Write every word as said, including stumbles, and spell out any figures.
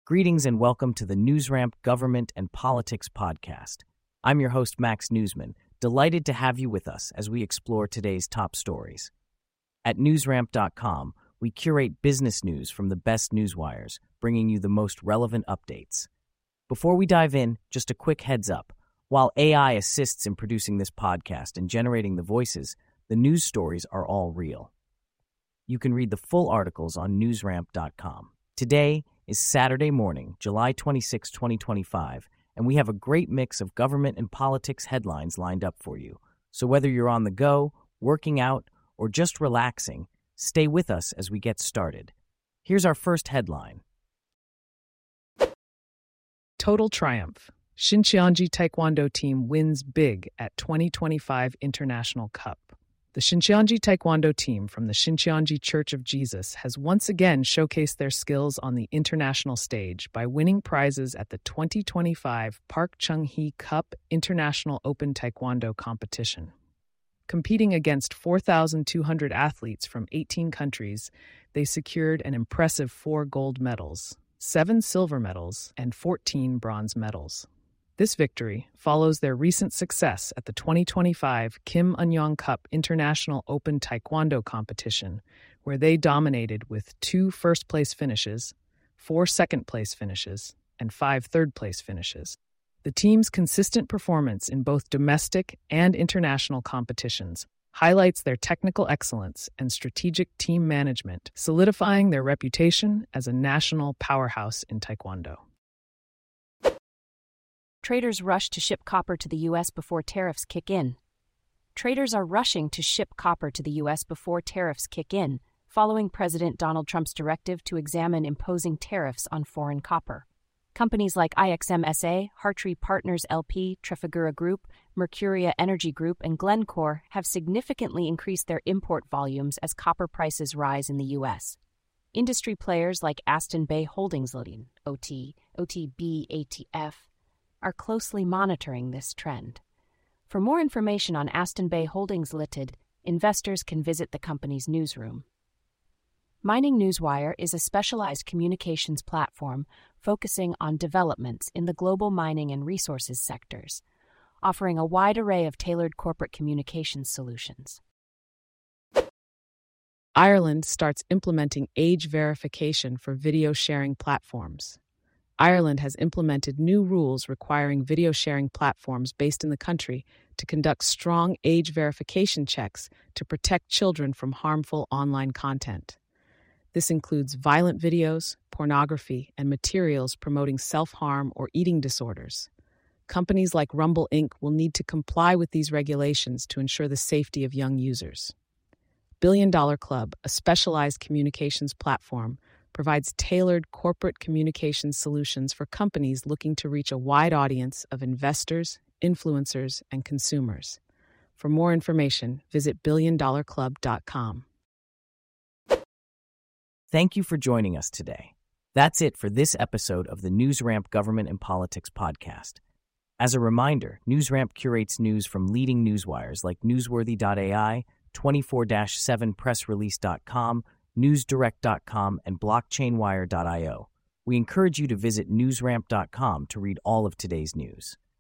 Greetings and welcome to the NewsRamp Government and Politics Podcast. I'm your host, Max Newsman, delighted to have you with us as we explore today's top stories. At newsramp dot com, we curate business news from the best newswires, bringing you the most relevant updates. Before we dive in, just a quick heads up. While A I assists in producing this podcast and generating the voices, the news stories are all real. You can read the full articles on newsramp dot com. Today is Saturday morning, July twenty-sixth, twenty twenty-five, and we have a great mix of government and politics headlines lined up for you. So whether you're on the go, working out, or just relaxing, stay with us as we get started. Here's our first headline. Total triumph. Xinjiang Taekwondo team wins big at twenty twenty-five International Cup. The Xinjiang Taekwondo team from the Xinjiang Church of Jesus has once again showcased their skills on the international stage by winning prizes at the twenty twenty-five Park Chung-hee Cup International Open Taekwondo competition. Competing against four thousand two hundred athletes from eighteen countries, they secured an impressive four gold medals, seven silver medals, and fourteen bronze medals. This victory follows their recent success at the twenty twenty-five Kim Un-yong Cup International Open Taekwondo competition, where they dominated with two first-place finishes, four second-place finishes, and five third-place finishes. The team's consistent performance in both domestic and international competitions highlights their technical excellence and strategic team management, solidifying their reputation as a national powerhouse in Taekwondo. Traders rush to ship copper to the U S before tariffs kick in. Traders are rushing to ship copper to the U S before tariffs kick in, following President Donald Trump's directive to examine imposing tariffs on foreign copper. Companies like I X M S A, Hartree Partners L P, Trafigura Group, Mercuria Energy Group, and Glencore have significantly increased their import volumes as copper prices rise in the U S. Industry players like Aston Bay Holdings Limited, O T, O T B A T F, are closely monitoring this trend. For more information on Aston Bay Holdings Limited, investors can visit the company's newsroom. Mining Newswire is a specialized communications platform focusing on developments in the global mining and resources sectors, offering a wide array of tailored corporate communications solutions. Ireland starts implementing age verification for video sharing platforms. Ireland has implemented new rules requiring video sharing platforms based in the country to conduct strong age verification checks to protect children from harmful online content. This includes violent videos, pornography, and materials promoting self-harm or eating disorders. Companies like Rumble Incorporated will need to comply with these regulations to ensure the safety of young users. Billion Dollar Club, a specialized communications platform, provides tailored corporate communications solutions for companies looking to reach a wide audience of investors, influencers, and consumers. For more information, visit billion dollar club dot com. Thank you for joining us today. That's it for this episode of the NewsRamp Government and Politics Podcast. As a reminder, NewsRamp curates news from leading newswires like newsworthy dot A I, twenty-four seven press release dot com, newsdirect dot com, and blockchain wire dot io. We encourage you to visit newsramp dot com to read all of today's news.